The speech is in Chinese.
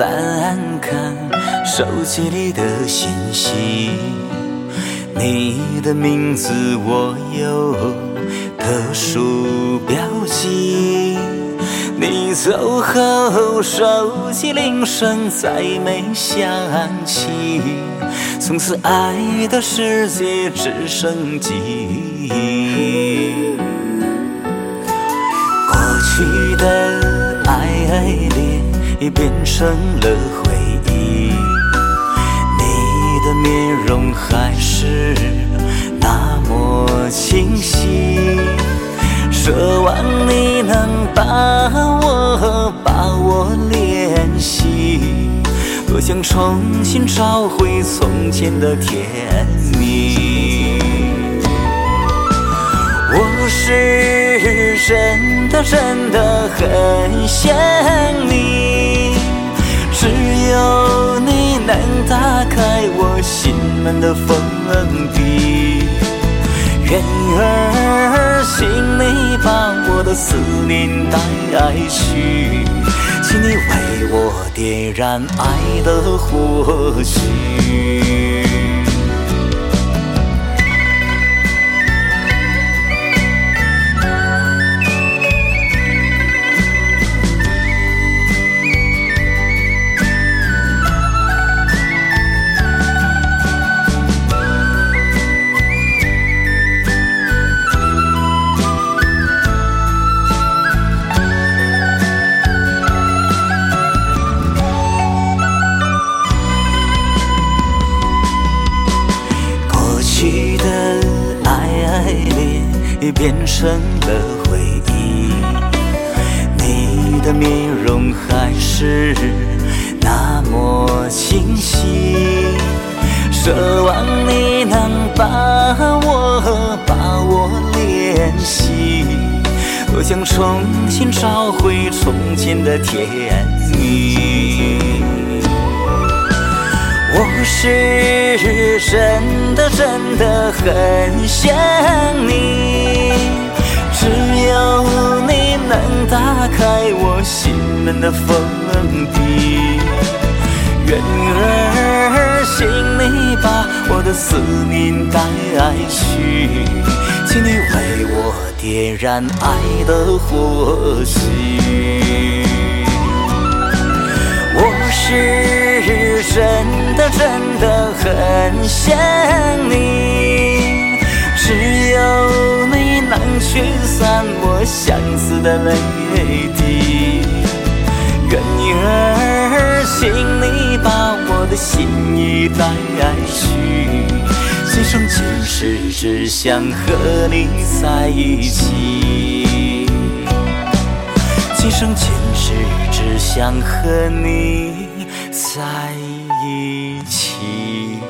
翻看手机里的信息，你的名字我有特殊标记。你走后，手机铃声再没响起，从此爱的世界只剩记忆。过去的爱恋变成了回忆，你的面容还是那么清晰，奢望你能把我联系，多想重新找回从前的甜蜜。我是真的很想你，只有你能打开我心门的封闭。愿儿请你把我的思念带去，请你为我点燃爱的火炬。去的爱恋变成了回忆，你的面容还是那么清晰，奢望你能把我联系，多想重新找回从前的甜蜜。我是真的很想你，只有你能打开我心门的封闭。愿儿请你把我的思念带去，请你为我点燃爱的火炬。我是真的很想你，只有你能驱散我相思的泪滴。愿儿请你把我的心意带去，今生今世只想和你在一起，今生今世只想和你在一起。